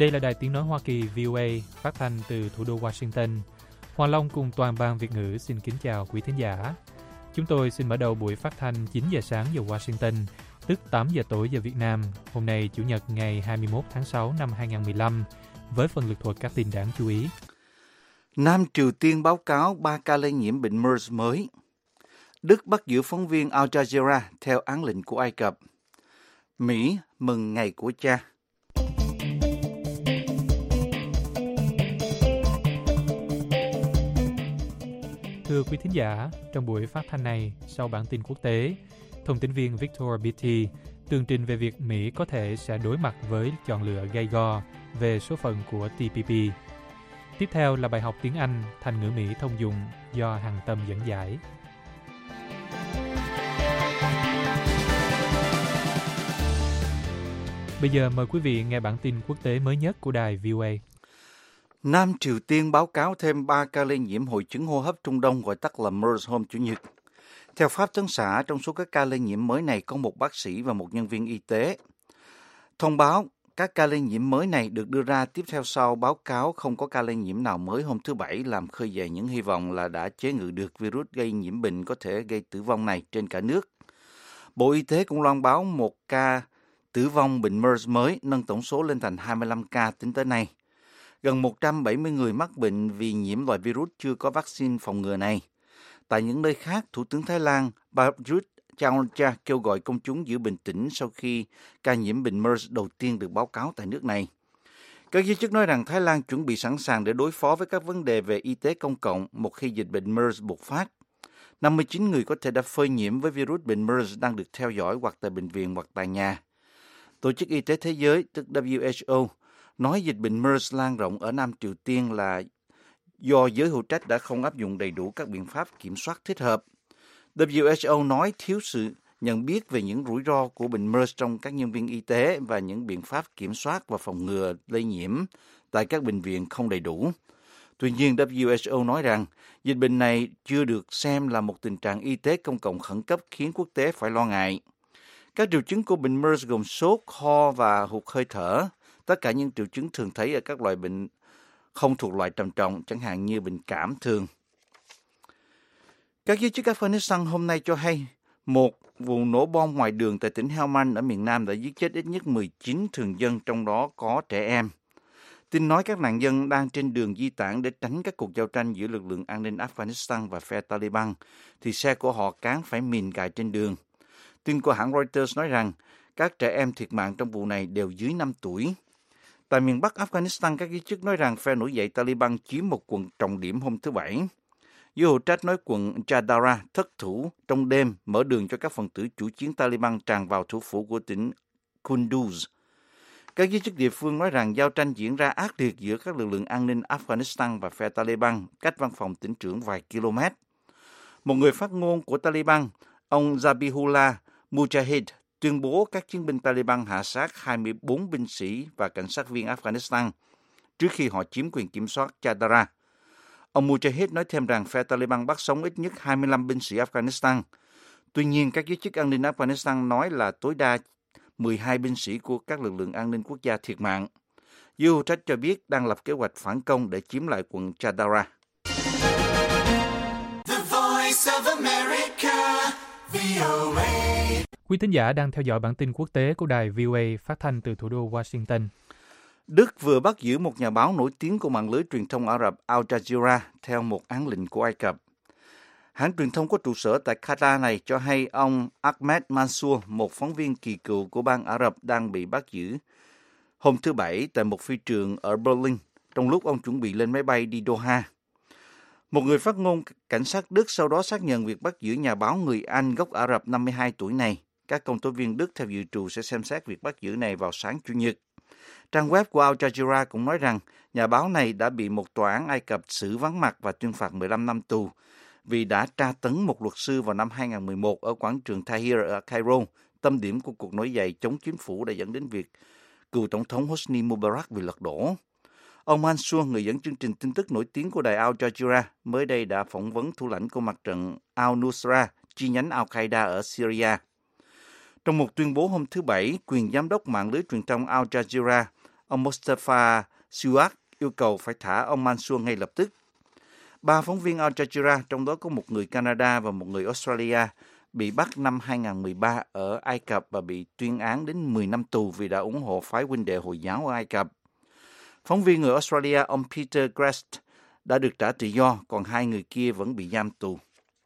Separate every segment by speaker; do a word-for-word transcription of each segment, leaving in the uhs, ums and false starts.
Speaker 1: Đây là Đài Tiếng Nói Hoa Kỳ vê o a phát thanh từ thủ đô Washington. Hoàng Long cùng toàn ban Việt ngữ xin kính chào quý thính giả. Chúng tôi xin mở đầu buổi phát thanh chín giờ sáng giờ Washington, tức tám giờ tối giờ Việt Nam, hôm nay Chủ nhật ngày hai mươi mốt tháng sáu năm hai nghìn không trăm mười lăm, với phần lược thuật các tin đáng chú ý.
Speaker 2: Nam Triều Tiên báo cáo ba ca lây nhiễm bệnh MERS mới. Đức bắt giữ phóng viên Al Jazeera theo án lệnh của Ai Cập. Mỹ mừng ngày của cha.
Speaker 1: Thưa quý thính giả, trong buổi phát thanh này, sau bản tin quốc tế, thông tấn viên Victor Beatty tường trình về việc Mỹ có thể sẽ đối mặt với chọn lựa gay go về số phận của T P P. Tiếp theo là bài học tiếng Anh thành ngữ Mỹ thông dụng do Hằng Tâm dẫn giải. Bây giờ mời quý vị nghe bản tin quốc tế mới nhất của đài vê o a.
Speaker 2: Nam Triều Tiên báo cáo thêm ba ca lây nhiễm hội chứng hô hấp Trung Đông gọi tắt là MERS hôm Chủ nhật. Theo Pháp Tấn xã, trong số các ca lây nhiễm mới này có một bác sĩ và một nhân viên y tế. Thông báo các ca lây nhiễm mới này được đưa ra tiếp theo sau báo cáo không có ca lây nhiễm nào mới hôm thứ Bảy, làm khơi dậy những hy vọng là đã chế ngự được virus gây nhiễm bệnh có thể gây tử vong này trên cả nước. Bộ Y tế cũng loan báo một ca tử vong bệnh MERS mới, nâng tổng số lên thành hai mươi lăm ca tính tới nay. Gần một trăm bảy mươi người mắc bệnh vì nhiễm loại virus chưa có vaccine phòng ngừa này. Tại những nơi khác, Thủ tướng Thái Lan Prayut Chan-o-cha kêu gọi công chúng giữ bình tĩnh sau khi ca nhiễm bệnh MERS đầu tiên được báo cáo tại nước này. Các giới chức nói rằng Thái Lan chuẩn bị sẵn sàng để đối phó với các vấn đề về y tế công cộng một khi dịch bệnh MERS bùng phát. năm mươi chín người có thể đã phơi nhiễm với virus bệnh MERS đang được theo dõi hoặc tại bệnh viện hoặc tại nhà. Tổ chức Y tế Thế giới, tức W H O, nói dịch bệnh MERS lan rộng ở Nam Triều Tiên là do giới hữu trách đã không áp dụng đầy đủ các biện pháp kiểm soát thích hợp. W H O nói thiếu sự nhận biết về những rủi ro của bệnh MERS trong các nhân viên y tế và những biện pháp kiểm soát và phòng ngừa lây nhiễm tại các bệnh viện không đầy đủ. Tuy nhiên, W H O nói rằng dịch bệnh này chưa được xem là một tình trạng y tế công cộng khẩn cấp khiến quốc tế phải lo ngại. Các triệu chứng của bệnh MERS gồm sốt, ho và hụt hơi thở. Tất cả những triệu chứng thường thấy ở các loại bệnh không thuộc loại trầm trọng, chẳng hạn như bệnh cảm thường. Các giới chức Afghanistan hôm nay cho hay một vụ nổ bom ngoài đường tại tỉnh Helmand ở miền Nam đã giết chết ít nhất mười chín thường dân, trong đó có trẻ em. Tin nói các nạn nhân đang trên đường di tản để tránh các cuộc giao tranh giữa lực lượng an ninh Afghanistan và phe Taliban, thì xe của họ cán phải mìn cài trên đường. Tin của hãng Reuters nói rằng các trẻ em thiệt mạng trong vụ này đều dưới năm tuổi. Tại miền Bắc Afghanistan, các giới chức nói rằng phe nổi dậy Taliban chiếm một quận trọng điểm hôm thứ Bảy. Giới hữu trách nói quận Chadara thất thủ trong đêm, mở đường cho các phần tử chủ chiến Taliban tràn vào thủ phủ của tỉnh Kunduz. Các giới chức địa phương nói rằng giao tranh diễn ra ác liệt giữa các lực lượng an ninh Afghanistan và phe Taliban, cách văn phòng tỉnh trưởng vài km. Một người phát ngôn của Taliban, ông Zabihullah Mujahid, tuyên bố các chiến binh Taliban hạ sát hai mươi bốn binh sĩ và cảnh sát viên Afghanistan trước khi họ chiếm quyền kiểm soát Chadara. Ông Mujahid nói thêm rằng phe Taliban bắt sống ít nhất hai mươi lăm binh sĩ Afghanistan. Tuy nhiên, các giới chức an ninh Afghanistan nói là tối đa mười hai binh sĩ của các lực lượng an ninh quốc gia thiệt mạng. Giới hữu trách cho biết đang lập kế hoạch phản công để chiếm lại quận Chadara.
Speaker 1: The Voice of America, vê o a. Quý thính giả đang theo dõi bản tin quốc tế của đài vê o a phát thanh từ thủ đô Washington.
Speaker 2: Đức vừa bắt giữ một nhà báo nổi tiếng của mạng lưới truyền thông Ả Rập Al Jazeera theo một án lệnh của Ai Cập. Hãng truyền thông có trụ sở tại Qatar này cho hay ông Ahmed Mansour, một phóng viên kỳ cựu của bang Ả Rập, đang bị bắt giữ hôm thứ Bảy tại một phi trường ở Berlin trong lúc ông chuẩn bị lên máy bay đi Doha. Một người phát ngôn cảnh sát Đức sau đó xác nhận việc bắt giữ nhà báo người Anh gốc Ả Rập năm mươi hai tuổi này. Các công tố viên Đức theo dự trù sẽ xem xét việc bắt giữ này vào sáng Chủ nhật. Trang web của Al Jazeera cũng nói rằng nhà báo này đã bị một tòa án Ai Cập xử vắng mặt và tuyên phạt mười lăm năm tù vì đã tra tấn một luật sư vào năm hai nghìn không trăm mười một ở quảng trường Tahrir ở Cairo, tâm điểm của cuộc nổi dậy chống chính phủ đã dẫn đến việc cựu tổng thống Hosni Mubarak bị lật đổ. Ông Mansour, người dẫn chương trình tin tức nổi tiếng của đài Al Jazeera, mới đây đã phỏng vấn thủ lãnh của mặt trận Al-Nusra, chi nhánh Al-Qaeda ở Syria. Trong một tuyên bố hôm thứ Bảy, quyền giám đốc mạng lưới truyền thông Al Jazeera, ông Mustafa Siwak yêu cầu phải thả ông Mansour ngay lập tức. Ba phóng viên Al Jazeera, trong đó có một người Canada và một người Australia, bị bắt năm hai không một ba ở Ai Cập và bị tuyên án đến mười năm tù vì đã ủng hộ phái huynh đệ Hồi giáo ở Ai Cập. Phóng viên người Australia, ông Peter Grest, đã được trả tự do, còn hai người kia vẫn bị giam tù.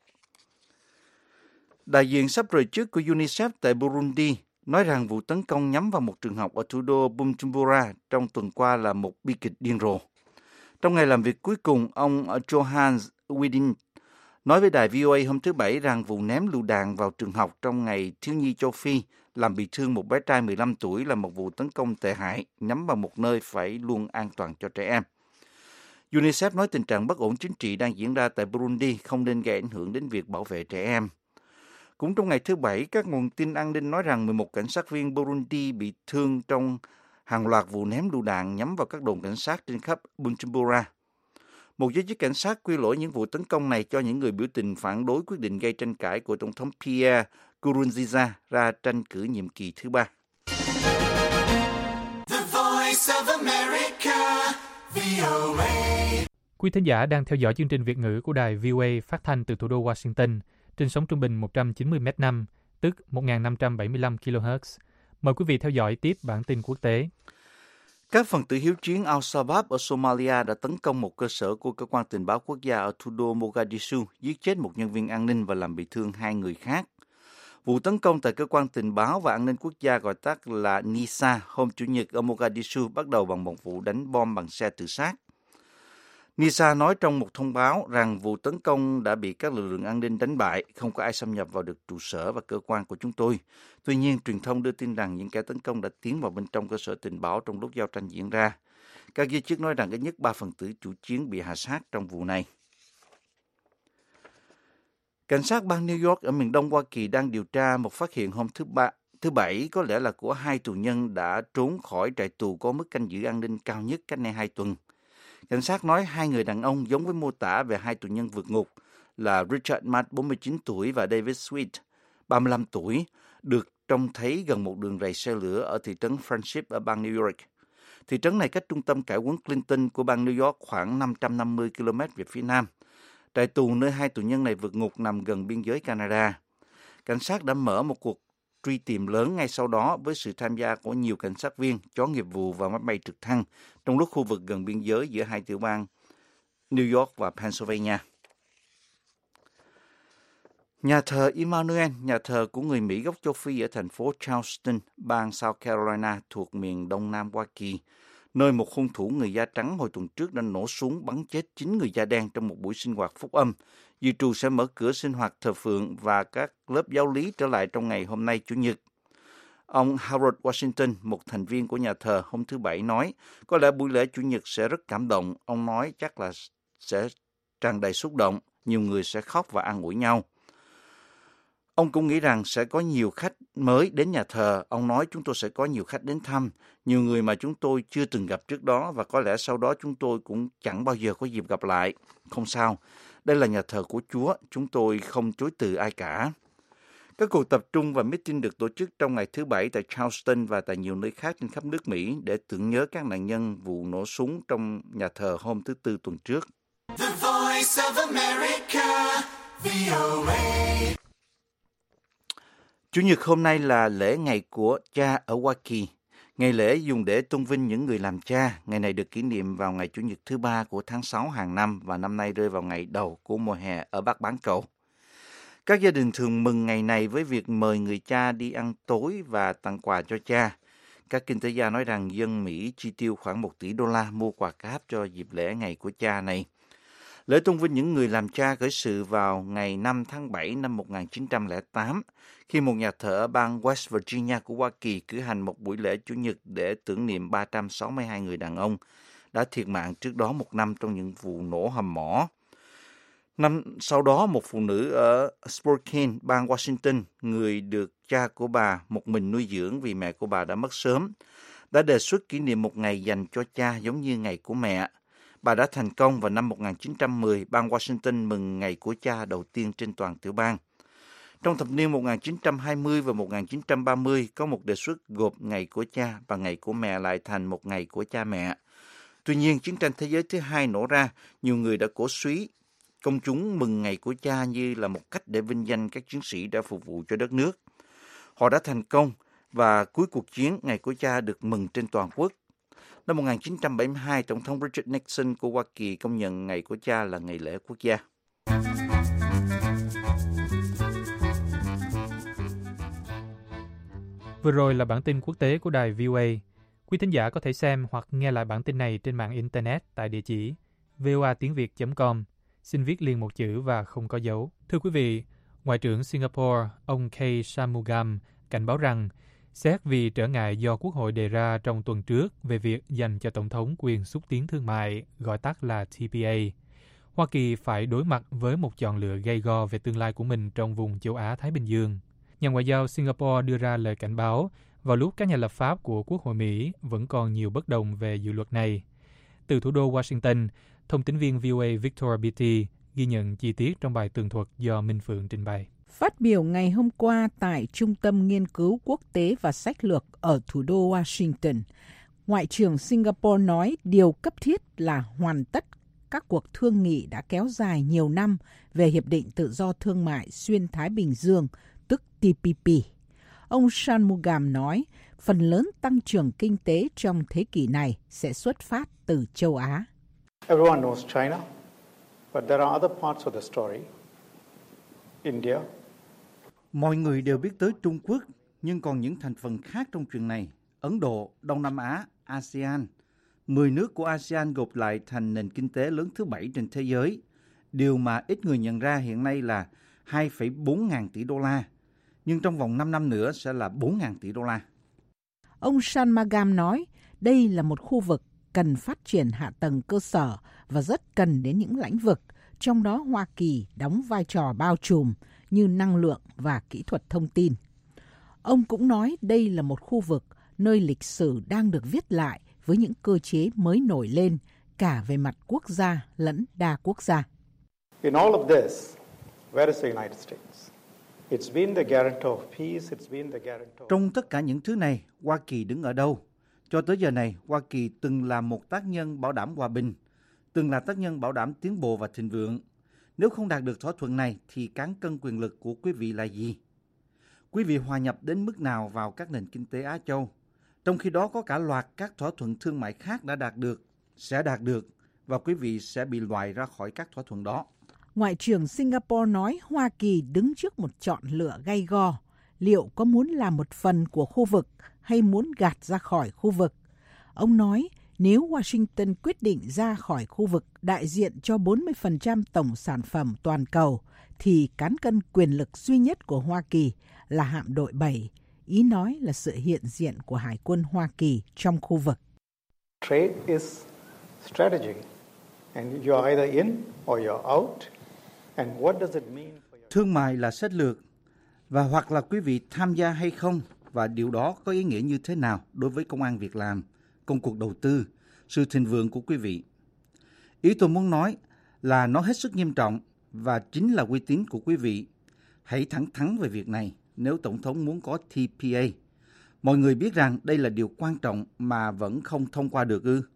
Speaker 2: Đại diện sắp rời chức của UNICEF tại Burundi nói rằng vụ tấn công nhắm vào một trường học ở thủ đô Bujumbura trong tuần qua là một bi kịch điên rồ. Trong ngày làm việc cuối cùng, ông Johannes Widin nói với đài vê o a hôm thứ Bảy rằng vụ ném lựu đạn vào trường học trong ngày thiếu nhi châu Phi làm bị thương một bé trai mười lăm tuổi là một vụ tấn công tệ hại nhắm vào một nơi phải luôn an toàn cho trẻ em. UNICEF nói tình trạng bất ổn chính trị đang diễn ra tại Burundi không nên gây ảnh hưởng đến việc bảo vệ trẻ em. Cũng trong ngày thứ Bảy, các nguồn tin an ninh nói rằng mười một cảnh sát viên Burundi bị thương trong hàng loạt vụ ném lựu đạn nhắm vào các đồn cảnh sát trên khắp Bujumbura. Một giới chức cảnh sát quy lỗi những vụ tấn công này cho những người biểu tình phản đối quyết định gây tranh cãi của Tổng thống Pierre Nkurunziza ra tranh cử nhiệm kỳ thứ ba.
Speaker 1: Quý thính giả đang theo dõi chương trình Việt ngữ của đài vê o a phát thanh từ thủ đô Washington trên sóng trung bình một trăm chín mươi mét năm, tức một nghìn năm trăm bảy mươi lăm ki lô héc. Mời quý vị theo dõi tiếp bản tin quốc tế.
Speaker 2: Các phần tử hiếu chiến Al-Shabaab ở Somalia đã tấn công một cơ sở của cơ quan tình báo quốc gia ở thủ đô Mogadishu, giết chết một nhân viên an ninh và làm bị thương hai người khác. Vụ tấn công tại cơ quan tình báo và an ninh quốc gia gọi tắt là NISA hôm Chủ nhật ở Mogadishu bắt đầu bằng một vụ đánh bom bằng xe tự sát. NISA nói trong một thông báo rằng vụ tấn công đã bị các lực lượng an ninh đánh bại, không có ai xâm nhập vào được trụ sở và cơ quan của chúng tôi. Tuy nhiên, truyền thông đưa tin rằng những kẻ tấn công đã tiến vào bên trong cơ sở tình báo trong lúc giao tranh diễn ra. Các giới chức nói rằng ít nhất ba phần tử chủ chiến bị hạ sát trong vụ này. Cảnh sát bang New York ở miền đông Hoa Kỳ đang điều tra một phát hiện hôm thứ ba, thứ Bảy có lẽ là của hai tù nhân đã trốn khỏi trại tù có mức canh giữ an ninh cao nhất cách đây hai tuần. Cảnh sát nói hai người đàn ông giống với mô tả về hai tù nhân vượt ngục là Richard Matt, bốn mươi chín tuổi, và David Sweet, ba mươi lăm tuổi, được trông thấy gần một đường ray xe lửa ở thị trấn Friendship ở bang New York. Thị trấn này cách trung tâm cải huấn Clinton của bang New York khoảng năm trăm năm mươi ki lô mét về phía nam. Trại tù nơi hai tù nhân này vượt ngục nằm gần biên giới Canada. Cảnh sát đã mở một cuộc truy tìm lớn ngay sau đó với sự tham gia của nhiều cảnh sát viên, chó nghiệp vụ và máy bay trực thăng trong lúc khu vực gần biên giới giữa hai tiểu bang New York và Pennsylvania. Nhà thờ Emmanuel, nhà thờ của người Mỹ gốc châu Phi ở thành phố Charleston, bang South Carolina thuộc miền đông nam Hoa Kỳ, nơi một hung thủ người da trắng hồi tuần trước đã nổ súng bắn chết chín người da đen trong một buổi sinh hoạt phúc âm, dự trù sẽ mở cửa sinh hoạt thờ phượng và các lớp giáo lý trở lại trong ngày hôm nay Chủ nhật. Ông Harold Washington, một thành viên của nhà thờ, hôm thứ Bảy nói, có lẽ buổi lễ Chủ nhật sẽ rất cảm động. Ông nói chắc là sẽ tràn đầy xúc động, nhiều người sẽ khóc và an ủi nhau. Ông cũng nghĩ rằng sẽ có nhiều khách mới đến nhà thờ. Ông nói chúng tôi sẽ có nhiều khách đến thăm, nhiều người mà chúng tôi chưa từng gặp trước đó và có lẽ sau đó chúng tôi cũng chẳng bao giờ có dịp gặp lại. Không sao, đây là nhà thờ của Chúa, chúng tôi không chối từ ai cả. Các cuộc tập trung và meeting được tổ chức trong ngày thứ Bảy tại Charleston và tại nhiều nơi khác trên khắp nước Mỹ để tưởng nhớ các nạn nhân vụ nổ súng trong nhà thờ hôm thứ Tư tuần trước. The Voice of America, vê o a. Chủ nhật hôm nay là lễ ngày của cha ở Hoa Kỳ. Ngày lễ dùng để tôn vinh những người làm cha. Ngày này được kỷ niệm vào ngày Chủ nhật thứ ba của tháng sáu hàng năm và năm nay rơi vào ngày đầu của mùa hè ở Bắc bán cầu. Các gia đình thường mừng ngày này với việc mời người cha đi ăn tối và tặng quà cho cha. Các kinh tế gia nói rằng dân Mỹ chi tiêu khoảng một tỷ đô la mua quà cáp cho dịp lễ ngày của cha này. Lễ tôn vinh những người làm cha khởi sự vào ngày năm tháng bảy năm một nghìn chín trăm lẻ tám, khi một nhà thờ ở bang West Virginia của Hoa Kỳ cử hành một buổi lễ Chủ nhật để tưởng niệm ba trăm sáu mươi hai người đàn ông đã thiệt mạng trước đó một năm trong những vụ nổ hầm mỏ. Năm sau đó, một phụ nữ ở Spokane, bang Washington, người được cha của bà một mình nuôi dưỡng vì mẹ của bà đã mất sớm, đã đề xuất kỷ niệm một ngày dành cho cha giống như ngày của mẹ. Bà đã thành công vào năm một nghìn chín trăm mười, bang Washington mừng ngày của cha đầu tiên trên toàn tiểu bang. Trong thập niên một nghìn chín trăm hai mươi và một nghìn chín trăm ba mươi, có một đề xuất gộp ngày của cha và ngày của mẹ lại thành một ngày của cha mẹ. Tuy nhiên, chiến tranh thế giới thứ hai nổ ra, nhiều người đã cổ suý công chúng mừng ngày của cha như là một cách để vinh danh các chiến sĩ đã phục vụ cho đất nước. Họ đã thành công và cuối cuộc chiến, ngày của cha được mừng trên toàn quốc. Năm một nghìn chín trăm bảy mươi hai, Tổng thống Richard Nixon của Hoa Kỳ công nhận ngày của cha là ngày lễ quốc gia.
Speaker 1: Vừa rồi là bản tin quốc tế của đài vê o a. Quý thính giả có thể xem hoặc nghe lại bản tin này trên mạng Internet tại địa chỉ voa tiếng việt chấm com. Xin viết liền một chữ và không có dấu. Thưa quý vị, Ngoại trưởng Singapore, ông K. Shanmugam, cảnh báo rằng xét vì trở ngại do Quốc hội đề ra trong tuần trước về việc dành cho Tổng thống quyền xúc tiến thương mại, gọi tắt là T P A, Hoa Kỳ phải đối mặt với một chọn lựa gay go về tương lai của mình trong vùng châu Á-Thái Bình Dương. Nhà ngoại giao Singapore đưa ra lời cảnh báo vào lúc các nhà lập pháp của Quốc hội Mỹ vẫn còn nhiều bất đồng về dự luật này. Từ thủ đô Washington, thông tín viên vê o a Victor Beatty ghi nhận chi tiết trong bài tường thuật do Minh Phượng trình bày.
Speaker 3: Phát biểu ngày hôm qua tại Trung tâm Nghiên cứu Quốc tế và Sách lược ở thủ đô Washington, Ngoại trưởng Singapore nói điều cấp thiết là hoàn tất các cuộc thương nghị đã kéo dài nhiều năm về Hiệp định Tự do Thương mại Xuyên Thái Bình Dương, tức T P P. Ông Shanmugam nói phần lớn tăng trưởng kinh tế trong thế kỷ này sẽ xuất phát từ châu Á.
Speaker 4: Everyone knows China, but there are other parts of the story. India.
Speaker 2: Mọi người đều biết tới Trung Quốc, nhưng còn những thành phần khác trong chuyện này. Ấn Độ, Đông Nam Á, a sê an. Mười nước của a sê an gộp lại thành nền kinh tế lớn thứ bảy trên thế giới. Điều mà ít người nhận ra hiện nay là hai phẩy bốn ngàn tỷ đô la, nhưng trong vòng năm năm nữa sẽ là bốn ngàn tỷ đô la.
Speaker 3: Ông Shanmugam nói đây là một khu vực cần phát triển hạ tầng cơ sở và rất cần đến những lĩnh vực, trong đó Hoa Kỳ đóng vai trò bao trùm như năng lượng và kỹ thuật thông tin. Ông cũng nói đây là một khu vực nơi lịch sử đang được viết lại với những cơ chế mới nổi lên, cả về mặt quốc gia lẫn đa quốc gia.
Speaker 4: In all of this, where is the United States? It's been the guarantor of peace, it's been the guarantor.
Speaker 2: Trong tất cả những thứ này, Hoa Kỳ đứng ở đâu? Cho tới giờ này, Hoa Kỳ từng là một tác nhân bảo đảm hòa bình, từng là tác nhân bảo đảm tiến bộ và thịnh vượng. Nếu không đạt được thỏa thuận này thì cán cân quyền lực của quý vị là gì? Quý vị hòa nhập đến mức nào vào các nền kinh tế Á Châu? Trong khi đó có cả loạt các thỏa thuận thương mại khác đã đạt được, sẽ đạt được, và quý vị sẽ bị loại ra khỏi các thỏa thuận đó.
Speaker 3: Ngoại trưởng Singapore nói Hoa Kỳ đứng trước một chọn lựa gay go. Liệu có muốn làm một phần của khu vực hay muốn gạt ra khỏi khu vực? Ông nói nếu Washington quyết định ra khỏi khu vực đại diện cho bốn mươi phần trăm tổng sản phẩm toàn cầu, thì cán cân quyền lực duy nhất của Hoa Kỳ là hạm đội bảy. Ý nói là sự hiện diện của Hải quân Hoa Kỳ trong khu vực.
Speaker 4: Trade is strategy, and you're either in or you're out. And what does it mean for your...
Speaker 2: Thương mại là sách lược, và hoặc là quý vị tham gia hay không, và điều đó có ý nghĩa như thế nào đối với công ăn việc làm, công cuộc đầu tư, sự thịnh vượng của quý vị. Ý tôi muốn nói là nó hết sức nghiêm trọng và chính là uy tín của quý vị. Hãy thẳng thắn về việc này nếu Tổng thống muốn có T P A. Mọi người biết rằng đây là điều quan trọng mà vẫn không thông qua được ư?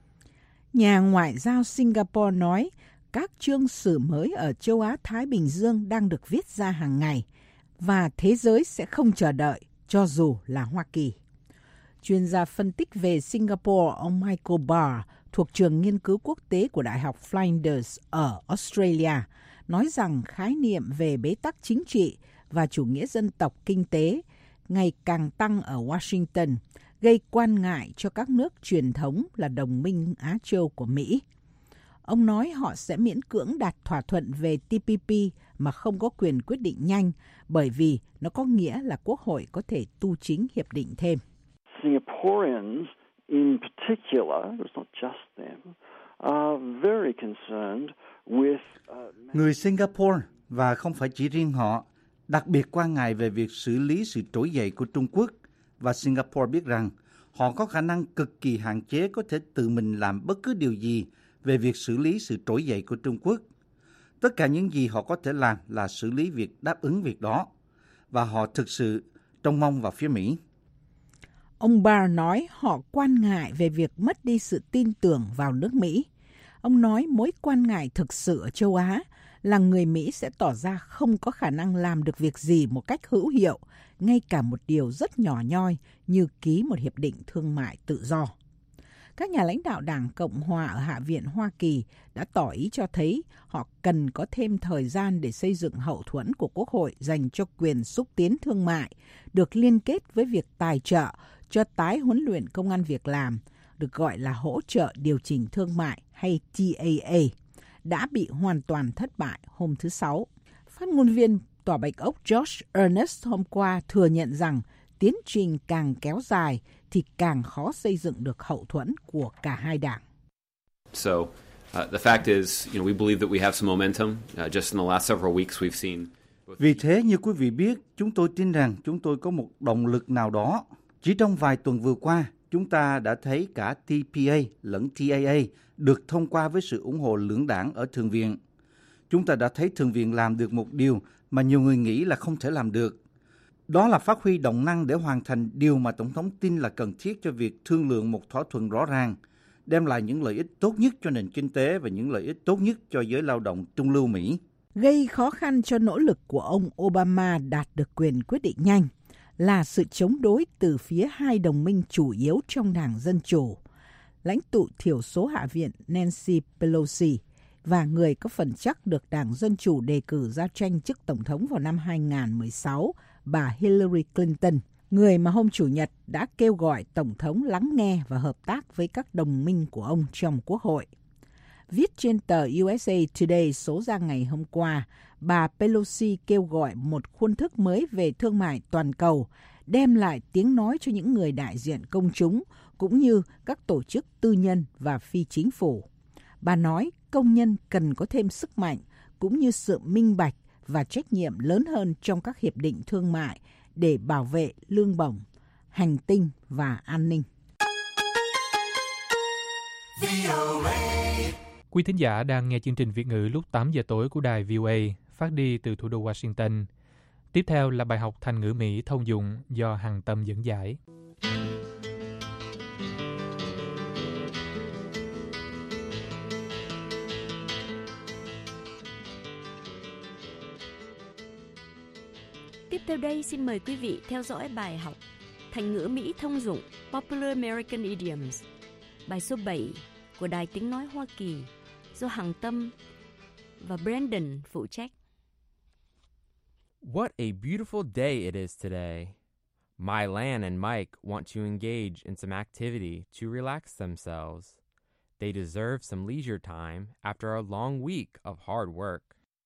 Speaker 3: Nhà ngoại giao Singapore nói các chương sử mới ở châu Á-Thái Bình Dương đang được viết ra hàng ngày và thế giới sẽ không chờ đợi cho dù là Hoa Kỳ. Chuyên gia phân tích về Singapore, ông Michael Barr, thuộc trường nghiên cứu quốc tế của Đại học Flinders ở Australia, nói rằng khái niệm về bế tắc chính trị và chủ nghĩa dân tộc kinh tế ngày càng tăng ở Washington, gây quan ngại cho các nước truyền thống là đồng minh Á Châu của Mỹ. Ông nói họ sẽ miễn cưỡng đạt thỏa thuận về T P P mà không có quyền quyết định nhanh, bởi vì nó có nghĩa là Quốc hội có thể tu chính hiệp định thêm.
Speaker 5: Singaporeans in particular, it's not just them, are very concerned with... Uh...
Speaker 2: Người Singapore, và không phải chỉ riêng họ, đặc biệt quan ngại về việc xử lý sự trỗi dậy của Trung Quốc, và Singapore biết rằng họ có khả năng cực kỳ hạn chế có thể tự mình làm bất cứ điều gì về việc xử lý sự trỗi dậy của Trung Quốc. Tất cả những gì họ có thể làm là xử lý việc đáp ứng việc đó. và họ thực sự trông mong vào phía Mỹ.
Speaker 3: Ông Barr nói họ quan ngại về việc mất đi sự tin tưởng vào nước Mỹ. Ông nói mối quan ngại thực sự ở châu Á là người Mỹ sẽ tỏ ra không có khả năng làm được việc gì một cách hữu hiệu, ngay cả một điều rất nhỏ nhoi như ký một hiệp định thương mại tự do. Các nhà lãnh đạo Đảng Cộng hòa ở Hạ viện Hoa Kỳ đã tỏ ý cho thấy họ cần có thêm thời gian để xây dựng hậu thuẫn của Quốc hội dành cho quyền xúc tiến thương mại, được liên kết với việc tài trợ cho tái huấn luyện công ăn việc làm, được gọi là hỗ trợ điều chỉnh thương mại hay T A A, đã bị hoàn toàn thất bại hôm thứ Sáu. Phát ngôn viên Tòa Bạch Ốc Josh Earnest hôm qua thừa nhận rằng tiến trình càng kéo dài thì càng khó xây dựng được hậu thuẫn của cả hai đảng.
Speaker 6: So, uh, the fact is, you know, we believe that we have some momentum. Uh, just in the last several weeks we've seen.
Speaker 2: Vì thế, như quý vị biết, chúng tôi tin rằng chúng tôi có một động lực nào đó. Chỉ trong vài tuần vừa qua, chúng ta đã thấy cả T P A lẫn T A A được thông qua với sự ủng hộ lưỡng đảng ở Thượng viện. Chúng ta đã thấy Thượng viện làm được một điều mà nhiều người nghĩ là không thể làm được. Đó là phát huy động năng để hoàn thành điều mà Tổng thống tin là cần thiết cho việc thương lượng một thỏa thuận rõ ràng, đem lại những lợi ích tốt nhất cho nền kinh tế và những lợi ích tốt nhất cho giới lao động trung lưu Mỹ.
Speaker 3: Gây khó khăn cho nỗ lực của ông Obama đạt được quyền quyết định nhanh là sự chống đối từ phía hai đồng minh chủ yếu trong Đảng Dân Chủ, lãnh tụ thiểu số Hạ viện Nancy Pelosi và người có phần chắc được Đảng Dân Chủ đề cử ra tranh chức Tổng thống vào năm hai không một sáu, bà Hillary Clinton, người mà hôm Chủ nhật đã kêu gọi Tổng thống lắng nghe và hợp tác với các đồng minh của ông trong Quốc hội. Viết trên tờ U S A Today số ra ngày hôm qua, bà Pelosi kêu gọi một khuôn thức mới về thương mại toàn cầu, đem lại tiếng nói cho những người đại diện công chúng, cũng như các tổ chức tư nhân và phi chính phủ. Bà nói công nhân cần có thêm sức mạnh, cũng như sự minh bạch và trách nhiệm lớn hơn trong các hiệp định thương mại để bảo vệ lương bổng, hành tinh và an ninh.
Speaker 1: Quý thính giả đang nghe chương trình Việt ngữ lúc tám giờ tối của đài V O A phát đi từ thủ đô Washington. Tiếp theo là bài học Thành ngữ Mỹ thông dụng do Hằng Tâm dẫn giải.
Speaker 7: Tiếp theo đây xin mời quý vị theo dõi bài học Thành ngữ Mỹ thông dụng Popular American Idioms, bài số bảy của Đài Tiếng Nói Hoa Kỳ do Hằng Tâm và Brandon phụ trách.
Speaker 8: What a beautiful day it is today. My Lan and Mike want to engage in some activity to relax themselves. They deserve some leisure time after a long week of hard work.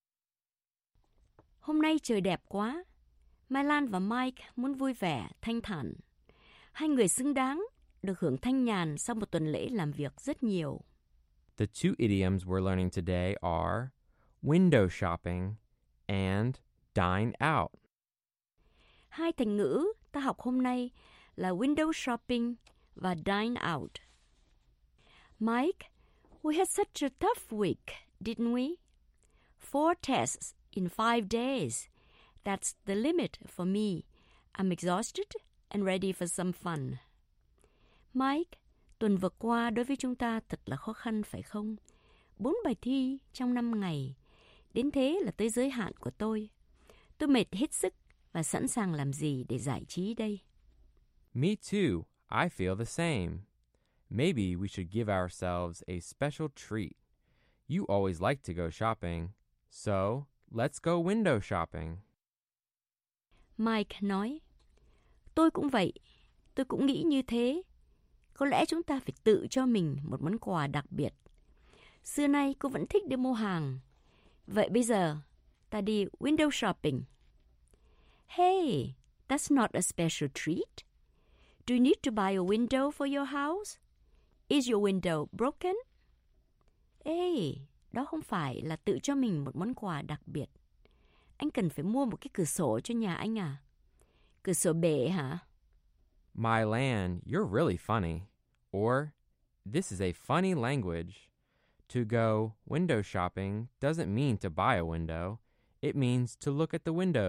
Speaker 7: Hôm nay trời đẹp quá. Mai Lan và Mike muốn vui vẻ, thanh thản. Hai người xứng đáng được hưởng thanh nhàn sau một tuần lễ làm việc rất nhiều.
Speaker 8: The two idioms we're learning today are window shopping and dine out.
Speaker 7: Hai thành ngữ ta học hôm nay là window shopping và dine out. Mike, we had such a tough week, didn't we? Four tests in five days. That's the limit for me. I'm exhausted and ready for some fun. Mike, tuần vừa qua đối với chúng ta thật là khó khăn phải không? Bốn bài thi trong năm ngày. Đến thế là tới giới hạn của tôi. Tôi mệt hết sức và sẵn sàng làm gì để giải trí đây?
Speaker 8: Me too. I feel the same. Maybe we should give ourselves a special treat. You always like to go shopping, so let's go window shopping.
Speaker 7: Mike nói, tôi cũng vậy, tôi cũng nghĩ như thế. Có lẽ chúng ta phải tự cho mình một món quà đặc biệt. Xưa nay cô vẫn thích đi mua hàng. Vậy bây giờ, ta đi window shopping. Hey, that's not a special treat. Do you need to buy a window for your house? Is your window broken? Ê, đó không phải là tự cho mình một món quà đặc biệt. Anh cần phải mua một cái cửa sổ cho nhà anh à? Cửa sổ bể hả?
Speaker 8: My Lan, you're really funny. Or, this is a funny language. To go window shopping doesn't mean to buy a window. It means to look at the windows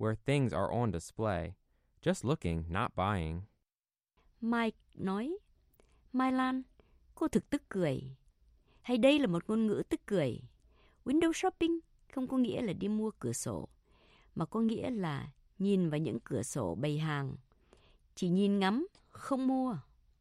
Speaker 8: where things are on display. Just looking, not buying.
Speaker 7: Mike nói, Mai Lan, cô thực tức cười. Hay đây là một ngôn ngữ tức cười. Window shopping không có nghĩa là đi mua cửa sổ, mà có nghĩa là nhìn vào những cửa sổ bày hàng. Chỉ nhìn ngắm, không mua.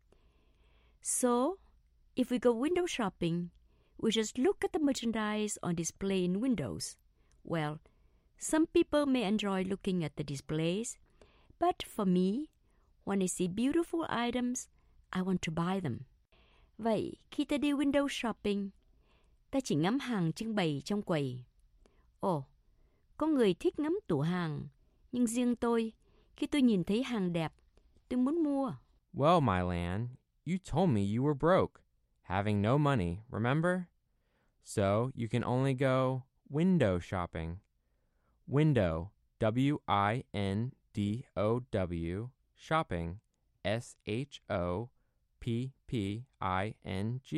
Speaker 7: So, if we go window shopping, we just look at the merchandise on display in windows. Well, some people may enjoy looking at the displays, but for me, when I see beautiful items, I want to buy them. Vậy, khi ta đi window shopping, ta chỉ ngắm hàng trưng bày trong quầy. Ồ, có người thích ngắm tủ hàng, nhưng riêng tôi, khi tôi nhìn thấy hàng đẹp, tôi muốn mua.
Speaker 8: Well, my Lan, you told me you were broke, having no money, remember? So you can only go window shopping. Window, W I N D O W, shopping, S H O P P I N G.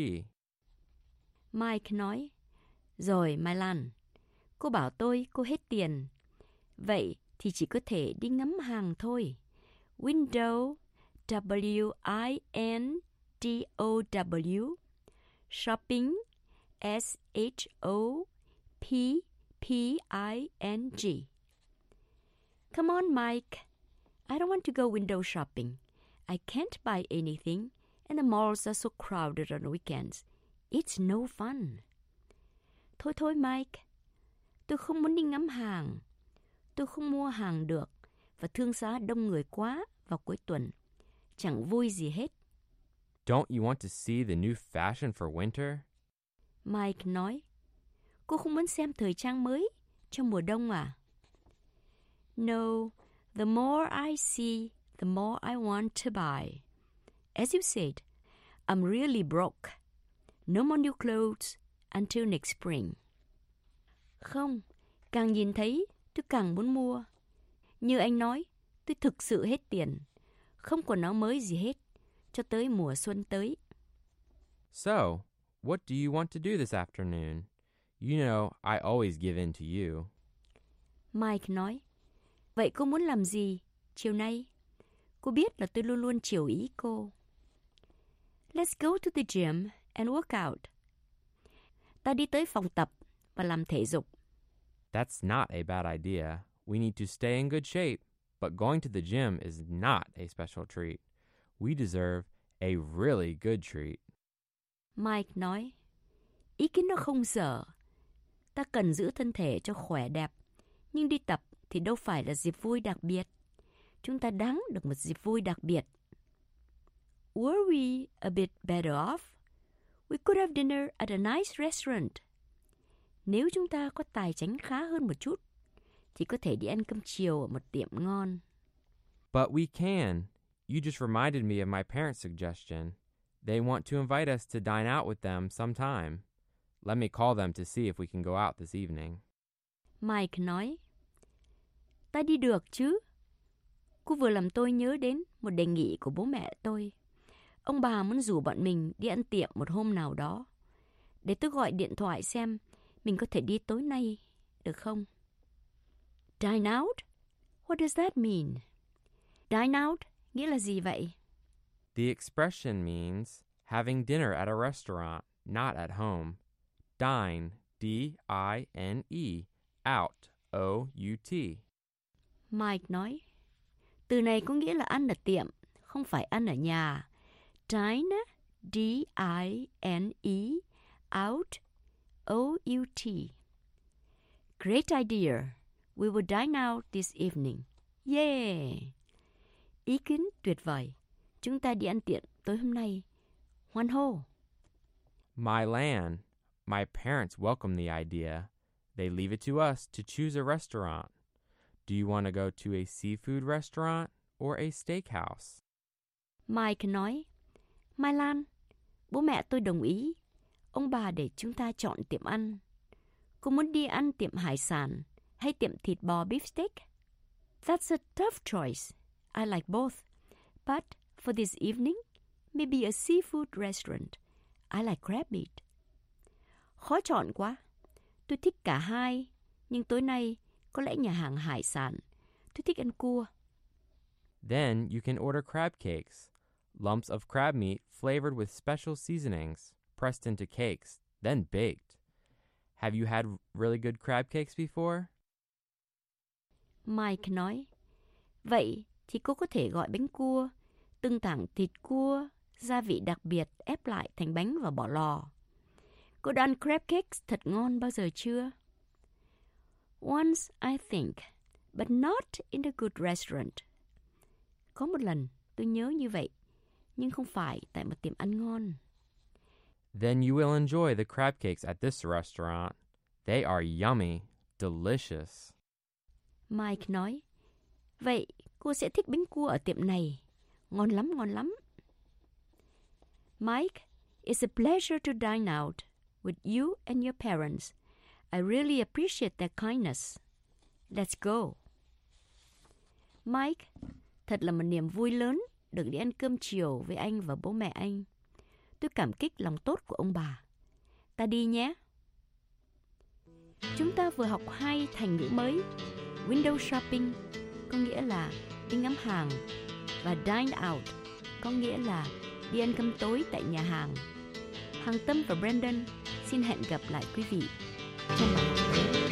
Speaker 7: Mike nói, rồi Mai Lan, cô bảo tôi cô hết tiền. Vậy thì chỉ có thể đi ngắm hàng thôi. Window, W I N D O W, shopping, S H O P P I N G. Come on, Mike. I don't want to go window shopping. I can't buy anything, and the malls are so crowded on weekends. It's no fun. Thôi thôi, Mike. Tôi không muốn đi ngắm hàng. Tôi không mua hàng được, và thương xá đông người quá vào cuối tuần. Chẳng vui gì hết.
Speaker 8: Don't you want to see the new fashion for winter?
Speaker 7: Mike nói, cô không muốn xem thời trang mới cho mùa đông à? No, the more I see, the more I want to buy. As you said, I'm really broke. No more new clothes until next spring. Không, càng nhìn thấy, tôi càng muốn mua. Như anh nói, tôi thực sự hết tiền. Không còn áo mới gì hết, cho tới mùa xuân tới.
Speaker 8: So, what do you want to do this afternoon? You know I always give in to you.
Speaker 7: Mike nói, vậy cô muốn làm gì chiều nay? Cô biết là tôi luôn luôn chiều ý cô. Let's go to the gym and work out. Ta đi tới phòng tập và làm thể dục.
Speaker 8: That's not a bad idea. We need to stay in good shape, but going to the gym is not a special treat. We deserve a really good treat.
Speaker 7: Mike nói, ý kiến nó không dở. Ta cần giữ thân thể cho khỏe đẹp, nhưng đi tập thì đâu phải là dịp vui đặc biệt. Chúng ta đáng được một dịp vui đặc biệt. Were we a bit better off? We could have dinner at a nice restaurant. Nếu chúng ta có tài chánh khá hơn một chút, thì có thể đi ăn cơm chiều ở một tiệm ngon.
Speaker 8: But we can. You just reminded me of my parents' suggestion. They want to invite us to dine out with them sometime. Let me call them to see if we can go out this evening.
Speaker 7: Mike nói, ta đi được chứ. Cô vừa làm tôi nhớ đến một đề nghị của bố mẹ tôi. Ông bà muốn rủ bọn mình đi ăn tiệm một hôm nào đó. Để tôi gọi điện thoại xem mình có thể đi tối nay, được không? Dine out? What does that mean? Dine out nghĩa là gì vậy?
Speaker 8: The expression means having dinner at a restaurant, not at home. Dine, D I N E, out, O U T.
Speaker 7: Mike nói, từ này có nghĩa là ăn ở tiệm, không phải ăn ở nhà. Dine, D I N E, out, O U T. Great idea. We will dine out this evening. Yeah! Ý kiến tuyệt vời. Chúng ta đi ăn tiệm tối hôm nay. Hoan hô!
Speaker 8: My Lan, my parents welcome the idea. They leave it to us to choose a restaurant. Do you want to go to a seafood restaurant or a steakhouse?
Speaker 7: Mike nói, Mai Lan, bố mẹ tôi đồng ý. Ông bà để chúng ta chọn tiệm ăn. Cô muốn đi ăn tiệm hải sản hay tiệm thịt bò beef steak? That's a tough choice. I like both. But for this evening, maybe a seafood restaurant. I like crab meat. Khó chọn quá. Tôi thích cả hai, nhưng tối nay có lẽ nhà hàng hải sản. Tôi thích ăn cua.
Speaker 8: Then you can order crab cakes, lumps of crab meat flavored with special seasonings, pressed into cakes, then baked. Have you had really good crab cakes before?
Speaker 7: Mike nói, vậy thì cô có thể gọi bánh cua, từng thẳng thịt cua, gia vị đặc biệt ép lại thành bánh và bỏ lò. Cô đã ăn crab cakes thật ngon bao giờ chưa? Once, I think, but not in a good restaurant. Có một lần, tôi nhớ như vậy, nhưng không phải tại một tiệm ăn ngon.
Speaker 8: Then you will enjoy the crab cakes at this restaurant. They are yummy, delicious.
Speaker 7: Mike nói, vậy cô sẽ thích bánh cua ở tiệm này. Ngon lắm, ngon lắm. Mike, it's a pleasure to dine out with you and your parents. I really appreciate their kindness. Let's go. Mike, thật là một niềm vui lớn được đi ăn cơm chiều với anh và bố mẹ anh. Tôi cảm kích lòng tốt của ông bà. Ta đi nhé. Chúng ta vừa học hai thành ngữ mới. Window shopping có nghĩa là đi ngắm hàng, và dine out có nghĩa là đi ăn cơm tối tại nhà hàng. Hằng Tâm và Brandon xin hẹn gặp lại quý vị trong bài học tới.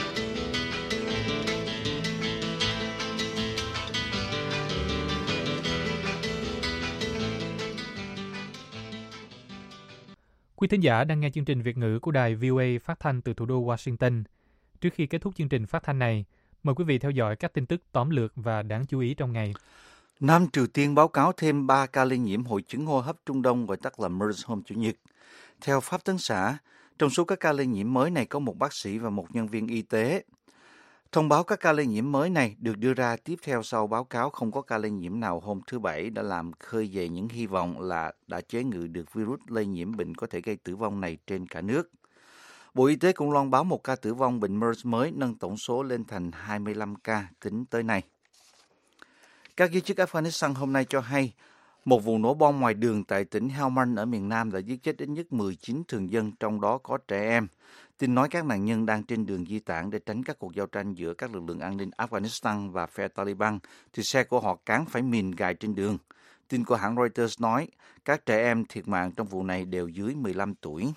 Speaker 1: Quý thính giả đang nghe chương trình Việt ngữ của đài vê o a phát thanh từ thủ đô Washington. Trước khi kết thúc chương trình phát thanh này, mời quý vị theo dõi các tin tức tóm lược và đáng chú ý trong ngày.
Speaker 2: Nam Triều Tiên báo cáo thêm ba ca lây nhiễm hội chứng hô hấp Trung Đông, gọi tắt là MERS, hôm Chủ nhật. Theo Pháp Tấn xã, trong số các ca lây nhiễm mới này có một bác sĩ và một nhân viên y tế. Thông báo các ca lây nhiễm mới này được đưa ra tiếp theo sau báo cáo không có ca lây nhiễm nào hôm thứ Bảy đã làm khơi dậy những hy vọng là đã chế ngự được virus lây nhiễm bệnh có thể gây tử vong này trên cả nước. Bộ Y tế cũng loan báo một ca tử vong bệnh MERS mới, nâng tổng số lên thành hai mươi lăm ca tính tới nay. Các giới chức Afghanistan hôm nay cho hay một vụ nổ bom ngoài đường tại tỉnh Helmand ở miền Nam đã giết chết ít nhất mười chín thường dân, trong đó có trẻ em. Tin nói các nạn nhân đang trên đường di tản để tránh các cuộc giao tranh giữa các lực lượng an ninh Afghanistan và phe Taliban, thì xe của họ cán phải mìn gài trên đường. Tin của hãng Reuters nói các trẻ em thiệt mạng trong vụ này đều dưới mười lăm tuổi.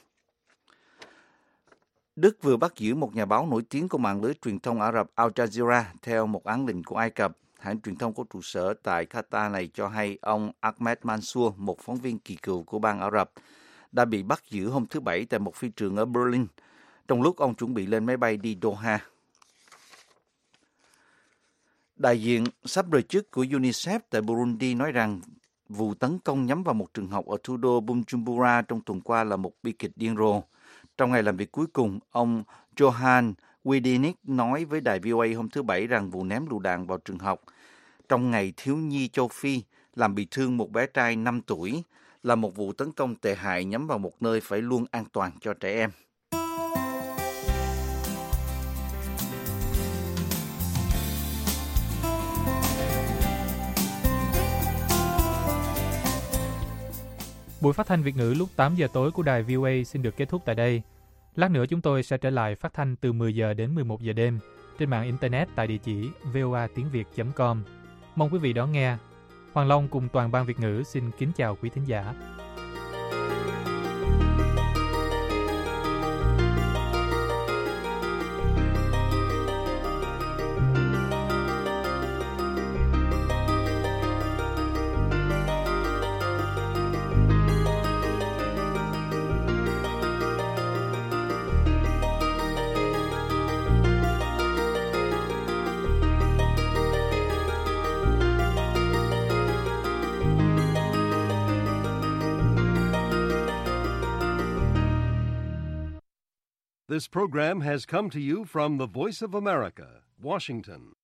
Speaker 2: Đức vừa bắt giữ một nhà báo nổi tiếng của mạng lưới truyền thông Ả Rập Al Jazeera theo một án lệnh của Ai Cập. Hãng truyền thông có trụ sở tại Qatar này cho hay ông Ahmed Mansour, một phóng viên kỳ cựu của bang Ả Rập, đã bị bắt giữ hôm thứ Bảy tại một phi trường ở Berlin, trong lúc ông chuẩn bị lên máy bay đi Doha. Đại diện sắp rời chức của UNICEF tại Burundi nói rằng vụ tấn công nhắm vào một trường học ở thủ đô Bujumbura trong tuần qua là một bi kịch điên rồ. Trong ngày làm việc cuối cùng, ông Johan Widenik nói với đài vê o a hôm thứ Bảy rằng vụ ném lựu đạn vào trường học trong ngày thiếu nhi châu Phi làm bị thương một bé trai năm tuổi là một vụ tấn công tệ hại nhắm vào một nơi phải luôn an toàn cho trẻ em.
Speaker 1: Buổi phát thanh Việt ngữ lúc tám giờ tối của đài vê o a xin được kết thúc tại đây. Lát nữa chúng tôi sẽ trở lại phát thanh từ mười giờ đến mười một giờ đêm trên mạng Internet tại địa chỉ voa tiếng việt chấm com. Mong quý vị đón nghe. Hoàng Long cùng toàn ban Việt ngữ xin kính chào quý thính giả.
Speaker 9: This program has come to you from the Voice of America, Washington.